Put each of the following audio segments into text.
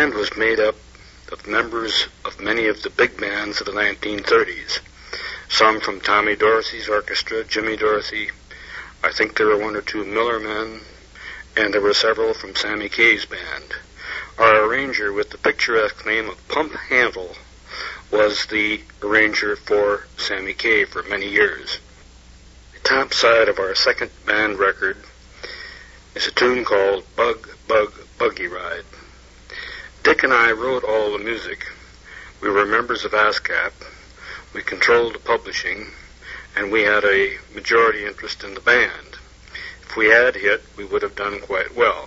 band was made up of members of many of the big bands of the 1930s. Some from Tommy Dorsey's orchestra, Jimmy Dorsey. I think there were one or two Miller men, and there were several from Sammy Kaye's band. Our arranger with the picturesque name of Pump Handle was the arranger for Sammy Kaye for many years. The top side of our second band record is a tune called Bug, Bug, Buggy Ride. Dick and I wrote all the music. We were members of ASCAP. We controlled the publishing, and we had a majority interest in the band. If we had hit, we would have done quite well.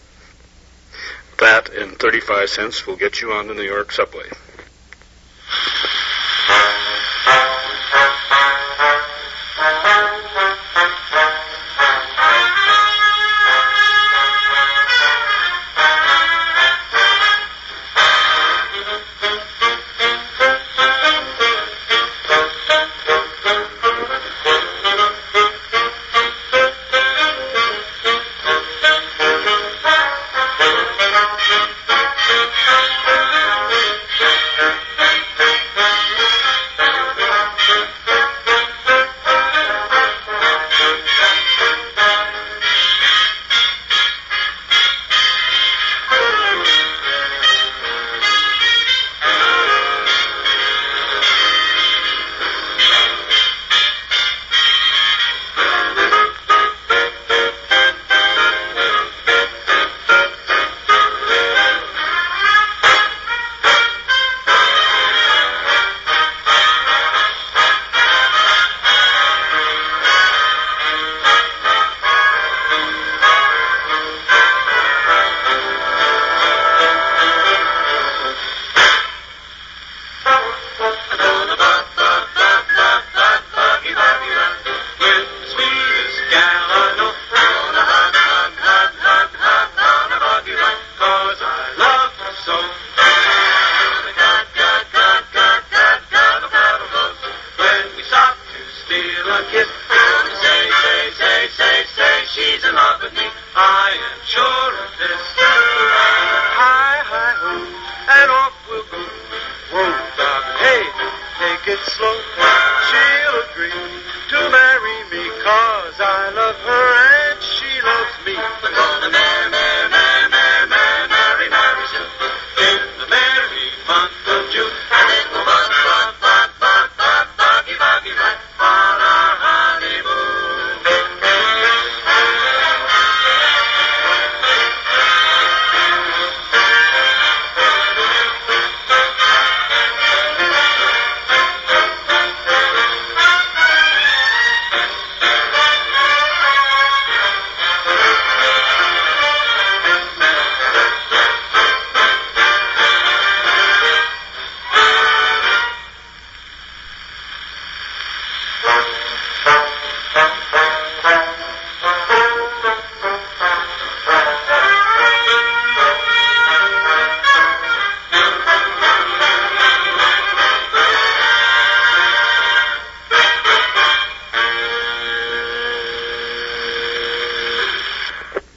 That and 35 cents will get you on the New York subway. Slow.